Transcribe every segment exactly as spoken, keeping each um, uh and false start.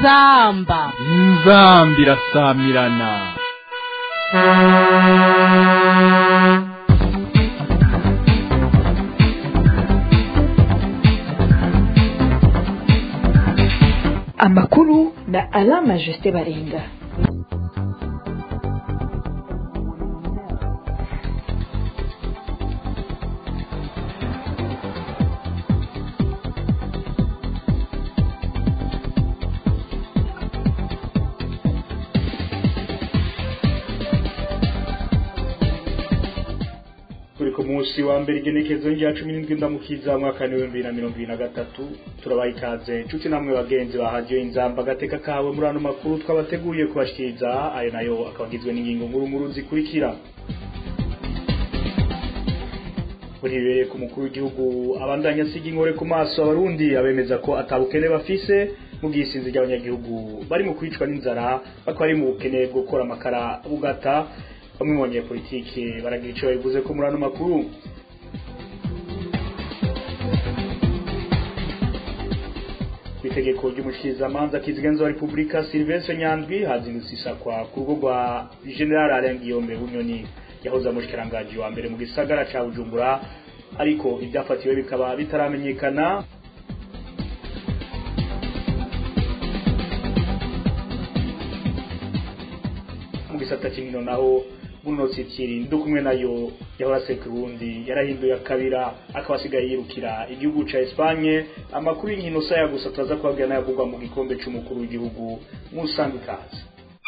inzamba inzamba irasamirana. Amakuru na Alama Justin Baringa. Musi wa mbere igenekezo rya cumi n'indwi ndamukiza mwaka wa bibiri na mirongo ibiri na gatatu turabaye ikaze nshuti namwe bagenzi bahajyo inzamba gateka kawe muri ano makuru twabateguriye kubashikiriza ayo nayo akabagizwe n'ingingo nkuru nkuru zikurikira. Buribereye ku mukuru w'igihugu abandanya siga inkore ku maso abarundi abemeza ko atabukene bafise mu gisinzi ry'abanyagihugu bari mu kwicwa n'inzara bakaba ari mu bukene bwo gukora amakara bugata. Bamwe mu banyepolitike baragira icyo bivuze ko muri ano makuru. Itegeko ry'umushikirizamanza kizigenzo wa Republika Sylvestre Nyandwi hazindutse isakwa ku rugo rwa General Alain Guillaume Bunyoni yahoze amushikiranganje wa mbere mu gisagara ca Bujumbura, ariko ibyafatiwe bikaba bitaramenyekana. Mu gisata cy'ingino naho Bruno Tsitsiri ndukumwe nayo yahorase Kurundi yarahinduye akabira akaba asigaye yirukira igihugu ca Espagne. Amakuru y'inkino saya gusa turaza kubabwira nayagurwa mu gikombe c'umukuru w'igihugu musanzwe kazi.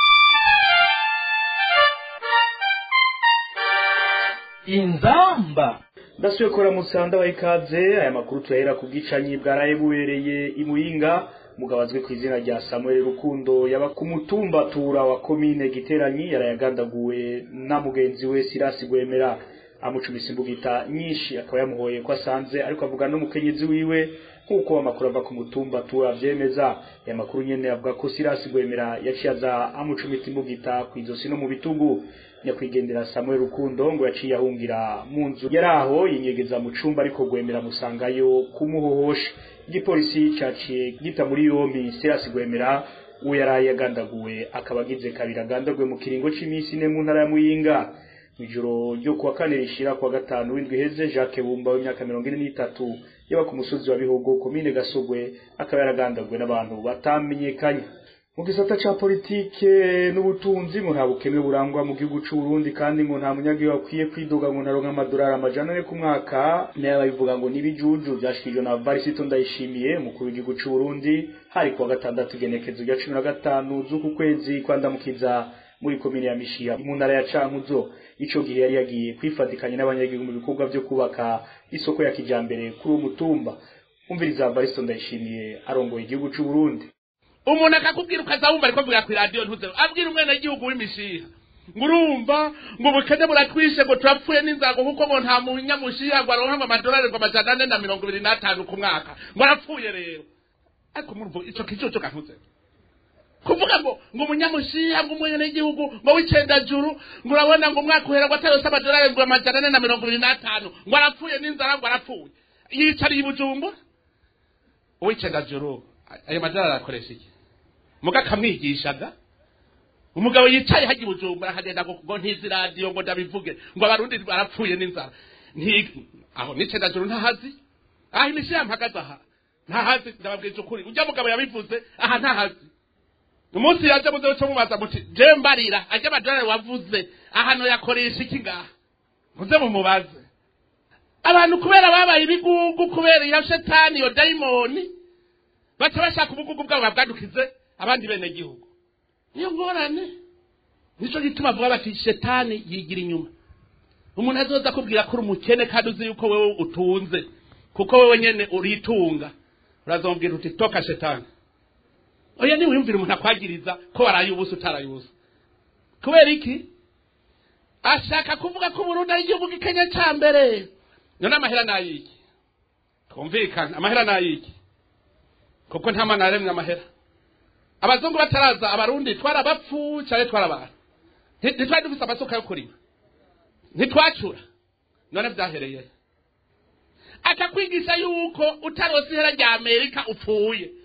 inzamba Ndasuye kora musanda wa ikaze. Aya makuru turahera ku bwicanyi bwaraye bubereye i Muyinga. Mugabazwe ku izina rya Samuel Rukundo yaba ku mutumba tura wa komine Giteranyi yarayagandaguwe na mugenzi we Sirasi Gwemera amucumisa imbugita nyinshi akaba yamuhoye ko asanze ariko avuga no mukenyezi wiwe nkuko amakuru ava ku mutumba tura vyemeza. Ya makuru nyene avuga ko Sirasi Gwemera yaciyaza amucumita imbugita kwizosi no mu bitugu. Nyakwigendera Samuel Rukundo ngo yaciye ahungira mu nzu yaraho yinyegeza mu cumba ariko Gwemera musangayo kumuhohosha. Igipolisi caciye gita muri yombi Sirasi Gwemera uwo yaraye agandaguwe akabagize kabira gandagwe mu kiringo c'imisi ne mu ntara ya Muyinga. Mijoro ryo kuwa kane rishira kuwa gatanu w'indwi heze Jacques Bumba w'imyaka mirongo ine n'itatu yaba ku musozi wa Bihogo komine Gasogwe akaba yaragandagwe n'abantu batamenyekanye. Mu gisata ca politike n'ubutunzi ngo nta bukene burangwa mu gihugu c'u Burundi kandi ngo nta munyagihugu akwiye kwidoga ngo naronka amadolari amajana ane ku mwaka. Nayo babivuga ngo nibijuju byashikijwe na Varisito Ndayishimiye umukuru w'igihugu c'u Burundi hari kuwa gatandatu igenekezo rya cumi na gatanu z'uku kwezi kwandamukiza muri komine ya Mishiha mu ntara ya Cankuzo. Ico gihe yari yagiye kwifatikanya n'abanyagihugu mu bikorwa byo kubaka isoko ya kijambere kuri uwo mutumba. Umviriza Varisito Ndayishimiye arongoye igihugu c'u Burundi. Umuntu akakubwira ukazawumva ariko avuga ku radio ntuze abwira umwana igihugu w'imishiha ngurumva ngo bukene buratwishe ngo turapfuye n'inzago kuko ngo nta munyamushiha ngo aronka amadolari ngo amajana ane na mirongo ibiri n'atanu ku mwaka ngo arapfuye rero. Ariko murumva ico kico cyo kantuze kuvuga ngo ngo umunyamushiha ngo umwene igihugu ngo wicenda juru ngo urabona ngo umwaka uhera ngo atayose amadolari ngo amajana ane na mirongo ibiri n'atanu ngo arapfuye n'inzara ngo arapfuye yicariye Bujumbura wicenda juru. Ayo madolari akoresha iki? Muga kamwigishaga umugabo yicaye haji Bujumbura akagenda ngo ntizi radio ngo ndabivuge ngo abarundi barapfuye n'inzara nti aho nicenda juru ntahazi aho imishiha mpagaza aha ntahazi ndababwije ukuri ujya mugabo yabivuze aha ntahazi. Umunsi yaje muze cyo mubaza muti je mbarira aje amadolari wavuze ahano yakoresha iki ngaha muze mumubaze. Abantu kubera babaye ibigugu kubera ya shetani yo daimoni batabashaka ubugugu bwabo babwadukize abandi bene gihugu. Niyo ngorane nico gituma vuga bati shetani yigira inyuma. Umuntu azoza kubwira ko umukene kandi uzi yuko wewe utunze kuko wewe nyene uritunga urazombwira uti toka shetani. Oya ni wiyumvira umuntu akwagiriza ko waraye ubuso utarayubusa kubera iki ashaka kuvuga ko Burundi ari igihugu gikenya ca mbere. None amahera nayiki twumvikana amahera nayiki kuko nta mana yaremwe amahera. Abazungu bataraza abarundi twarabapfu cyane twarabara ntitwari dufise amasuka yo kurima ntitwacura none byahereye akakwigisha yuko utarose ihera rya Amerika upfuye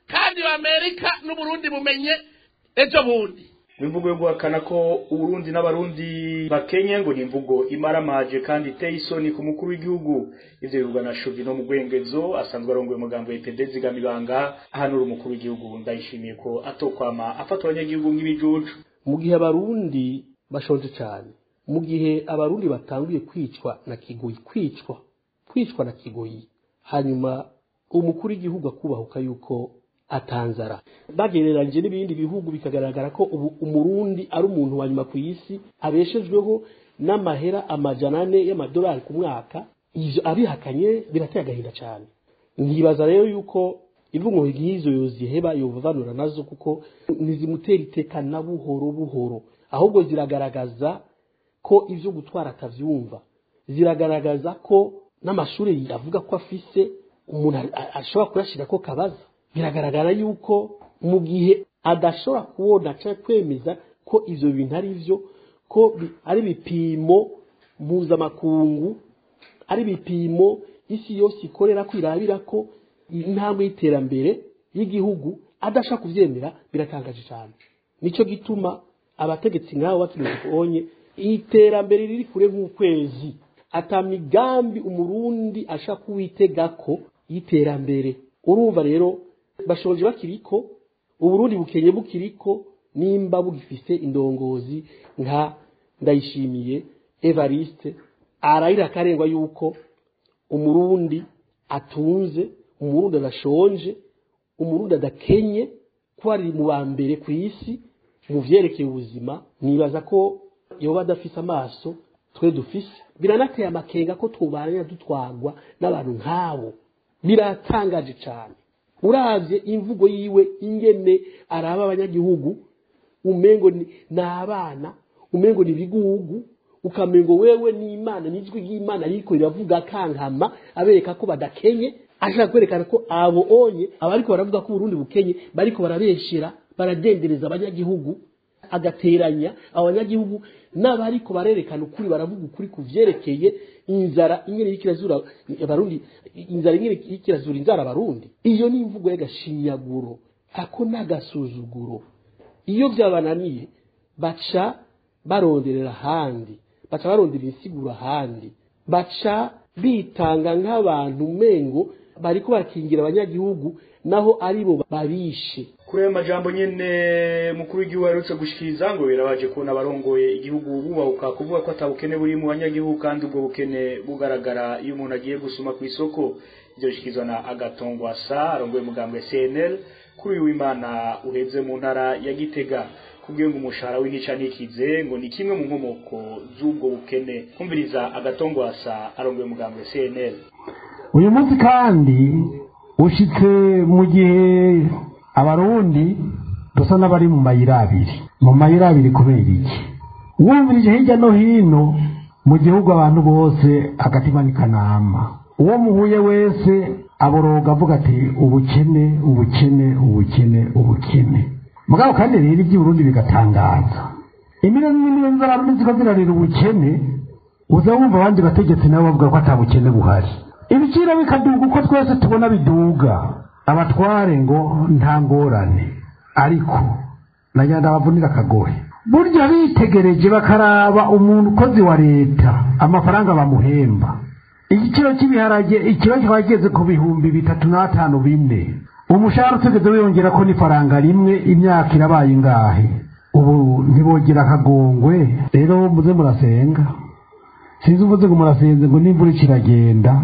kandi Amerika n'Uburundi bumenye ejo bundi. Imvugo yo guhakana ko Uburundi n'abarundi bakenye ngo ni imvugo imaramaje kandi iteye isoni ku mukuru w'igihugu. Ivyo bivugwa na Shovino Mugwengezo asanzwe arongoye umugambo wa E P D Zigamibanga ahanura umukuru w'igihugu Ndayishimiye ko atokwama afatwa abanyagihugu nk'ibijuju. Mu gihe abarundi bashonje cyane, mu gihe abarundi batanguye kwicwa na kigoyi, kwicwa kwicwa na kigoyi, hanyuma umukuru w'igihugu akubahuka yuko atanzara, bagereranje n'ibindi bihugu bikagaragara ko ubu umurundi ari umuntu wa nyuma ku isi abeshejweho n'amahera amajana ane y'amadolari ku mwaka. Ivyo abihakanye birateye agahinda cyane. Nkibaza rero yuko imvugo nk'izo yoziheba yovavanura nazo, kuko nizimutera itekana buhoro buhoro, ahubwo ziragaragaza ko ivyo gutwara atavyumva, ziragaragaza ko n'amashuri yavuga ko afise umuntu ashobora kuyashira ko kabaza. Biragaragara yuko mu gihe adashobora kubona cyangwa kwemeza ko ivyo bintu ari byo, ko ari bipimo mpuzamakungu, ari bipimo isi yose ikorera kwirabira ko intambwe y'iterambere y'igihugu, adashaka kuvyemera, biratangaje cyane. Nico gituma abategetsi nk'abo bakironye iterambere riri kure nk'ukwezi, atamigambi umurundi ashaka kuwitegako y'iterambere. Urumva rero bashoje bakiriko, Uburundi bukenye bukiriko, nimba bugifise indongozi nka Ndayishimiye Evariste arayira karengwa yuko umurundi atunze, umurundi adashonje, umurundi adakenye, ko ari mu bambere ku isi mu vyerekeye ubuzima. Nibaza ko yoba adafise amaso twe dufise. Biranateye amakenga ko tubaranya dutwagwa n'abantu nk'abo. Biratangaje cyane. Uravye imvugo yiwe ingene araba abanyagihugu, umengo ni nabana, umengo ni bigugu, ukamengo wewe ni Imana, nijwi y'Imana ariko iravuga kankama abereka ko badakenye, ashaka kwerekana ko abo onye abariko baravuga ko Burundi bukenye bariko barabeshera, baradendereza abanyagihugu, agateranya abanyagihugu n'abariko barerekana ukuri, baravuga ukuri kuvyerekeye inzara ingene ikirazura abarundi, inzara ingene ikirazura inzara abarundi. Iyo ni imvugo y'agashinyaguro, ako nagasuzuguro. Iyo byabananiye baca baronderera handi, baca baronderera insiguro handi, baca bitanga nk'abantu mengo bariko bakingira abanyagihugu naho aribo babishe. Kuri ayo majambo nyene mukuru w'igihugu yarutse gushikiriza ngo birabaje kubona abarongoye igihugu bubahuka kuvuga ko atabukene buri mu banyagihugu, kandi ubwo bukene bugaragara iyo umuntu agiye gusuma ku isoko. Ivyo bishikizwa na Agatongwasa arongoye umugambo wa C N L kuri uyu Imana uheze mu ntara ya Gitega. Kubwiye ngo umushahara w'intica nikize ngo ni kimwe mu nkomoko z'ubwo bukene. Kumviriza Agatongwasa arongoye umugambo wa C N L. Uyu munsi kandi ushitse mu gihe abarundi dusa n'abari mu mayira abiri. Mu mayira abiri kubera iki? Wumvirije hirya no hino mu gihugu abantu bose agatima ni kanama. Uwo muhuye wese aboroga avuga ati ubukene ubukene ubukene ubukene. Mugabo kandi rero iby'i Burundi bigatangaza. Imiliyoni n'imiliyoni z'abarundi ziko zirarira ubukene, uza wumva abandi bategetsi nabo bavuga ko atabukene buhari. Ibiciro bikaduga uko twese tubona biduga, abatware ngo nta ngorane, ariko nagenda bavunira akagohe. Burya bitegereje bakaraba umuntu ukozi wa leta amafaranga bamuhemba, igiciro cy'ibiharage ikiro cyageze ku bihumbi bitatu n'atanu bine, umushahara utegeze wiyongera ko n'ifaranga rimwe, imyaka irabaye ingahe? Ubu ntibogera akagongwe. Rero muze murasenga, sinzi uvuze ngo murasenze ngo n'imvura ikiragenda,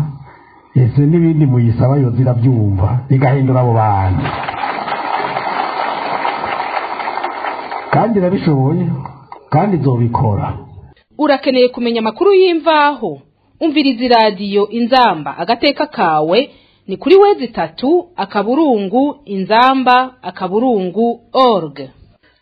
ese n'ibindi muyisaba yo zirabyumva igahindura abo bantu, kandi irabishoboye kandi izobikora. Urakeneye kumenya amakuru y'imvaho? Umviriza iradiyo Inzamba agateka kawe, ni kuri wezi tatu akaburungu inzamba akaburungu org.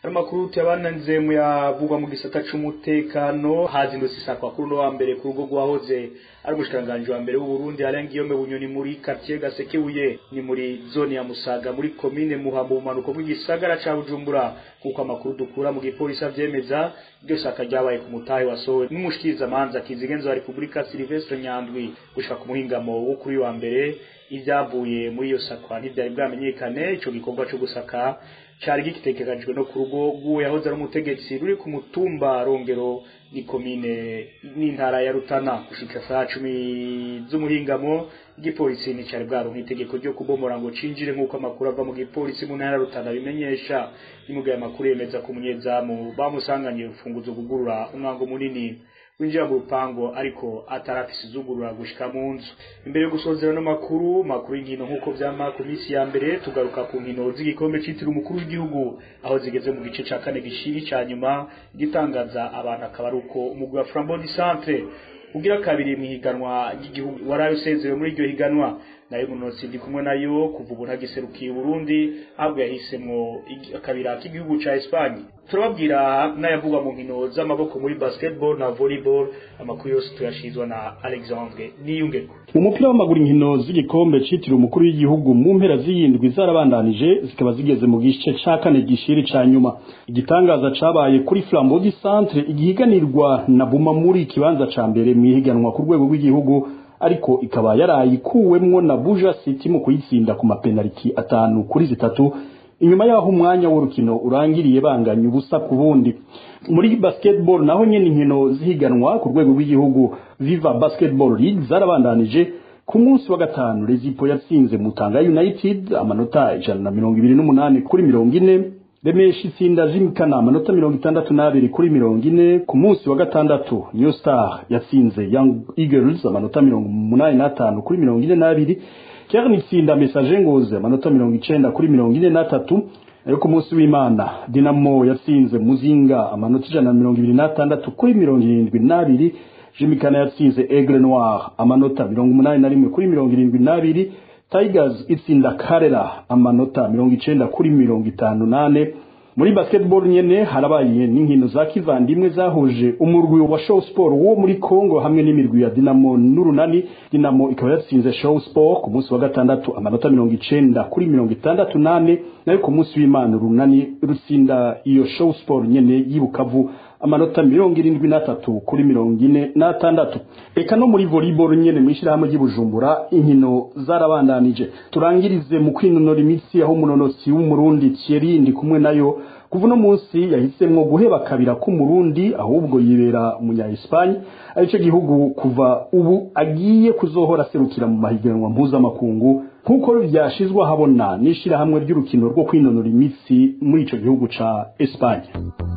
amakuru tuyabananze mu yavugwa mu gisata c'umutekano hazindutse isakwa kuri no wa mbere ku rugo rwahoze ari umushikanganje wa mbere w'u Burundi arengiyo me bunyoni muri quartier Gasekebuye ni muri zone ya Musaga muri commune Muhambo umanuko bw'igisagara ca Bujumbura kuko amakuru dukura mu gipolisi avyemeza iryo saka ryabaye ku mutahe wasowe n'umushikiriza manza kizigenzo wa Republika Silvestre Nyandwi gushika ku muhingamo wo kuri wa mbere ivyavuye muri iyo sakwa ntivyari bwamenyekane ico gikorwa cyo gusaka cari gitegekanijwe no ku rugo rw'uwo yahoze ari umutegetsi ruri ku mutumba Rongero ni komine n'intara ya Rutana gushika saa cumi z'umuhingamo igipolisi ni cari bwaronka itegeko ryo kubomora ngo cinjire nk'uko amakuru ava mu gipolisi mu ntara ya Rutana bimenyesha imugaye amakuru yemeza ko umunyezamu bamusanganye urufunguzo gugurura umwango munini winjira mu rupango ariko atarafise izugurura gushika mu nzu imbere yo gusozera no makuru makuru y'inkino nk'uko vyama ku misi ya mbere tugaruka ku nkino z'igikombe citiriwe umukuru w'igihugu aho zigeze mu gice ca kane gishiri ca nyuma gitangaza abantu akabaruko umugwi wa Flambeau du Centre ugira kabiri mu higanwa ry'igihugu warayo sezewe muri iryo higanwa nayo munotsi ndi kumwe nayo kuva ubu ntagiserukiye Burundi ahubwo yahisemwo akabira k'igihugu ca Espagne turababwira n'ayavugwa mu nkino z'amaboko muri basketball na volleyball amakuru yose tuyashizwa na Alexandre Niyungeko umupira w'amaguru inkino z'igikombe citiriwe umukuru w'igihugu mu mpera z'iyindwi zarabandanije zikaba zigeze mu gice ca kane gishiri ca nyuma igitangaza cabaye kuri Flambeau du Centre igihiganirwa na Buma muri kibanza ca mbere mu higanwa ku rwego rw'igihugu ariko ikaba yarayikuwemwo na Buja City mu kuyitsinda ku mapenaliti atanu kuri zitatu inyuma yaho umwanya w'urukino urangiriye banganya ubusa ku bundi muri basketball naho nyene inkino zihiganwa ku rwego rw'igihugu Viva Basketball League zarabandanije ku munsi wa gatanu Rezipo yatsinze Mutanga United amanota ijana na mirongo ibiri n'umunani kuri mirongo ine Remeshi itsinda Jimkana amanota mirongo itandatu n'abiri kuri mirongo ine ku munsi wa gatandatu New Star yatsinze Young Eagles amanota mirongo umunani n'atanu kuri mirongo ine n'abiri Kern itsinda Message Ngoze amanota mirongo icenda kuri mirongo ine n'atatu ariko ku munsi w'Imana Dinamo yatsinze Muzinga amanota ijana na mirongo ibiri n'atandatu kuri mirongo irindwi n'abiri Jimkana yatsinze Aigle Noir amanota mirongo umunani na rimwe kuri mirongo irindwi n'abiri Tigers itsinda Karera amanota mirongo icenda kuri mirongo itanu nane muri basketball nyene harabaye n'inkino za kivandimwe zahuje umurwi wa Show Sport wo muri Congo hamwe n'imirwi ya Dinamo n'Urunani Dinamo ikaba yatsinze Show Sport ku munsi wa gatandatu amanota mirongo icenda kuri mirongo itandatu nane nayo ku munsi w'Imana Urunani rutsinda iyo Show Sport nyene yibukavu amanota mirongo irindwi n'atatu kuri mirongo ine n'atandatu eka no muri volleyball nyene mwishira hamwe y'Ibujumbura inkino zarabandanije turangirize mu kwinonora imitsi aho munonotsi w'umurundi Thierry ndi kumwe nayo kuva no munsi yahisemwo guheba kabira ku Murundi ahubwo yibera munya Espagne arico gihugu kuva ubu agiye kuzohora serukira mu mahiganwa mpuzamakungu nkuko byashizwa habona nishira hamwe ry'urukino rwo kwinonora imitsi muri ico gihugu ca Espagne.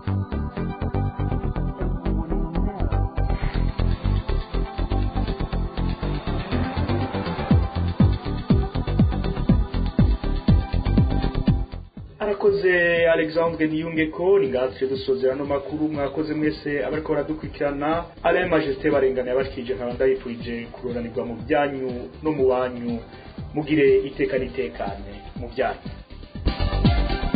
Arakoze Alexandre Niyungeko ni gatse dusozera no makuru mwakoze mwese abariko baradukurikirana ale majesté barengana yabashikije nkabanda yifurije kuroranirwa mu byanyu no mu wanyu mugire iteka nitekane mu byanyu.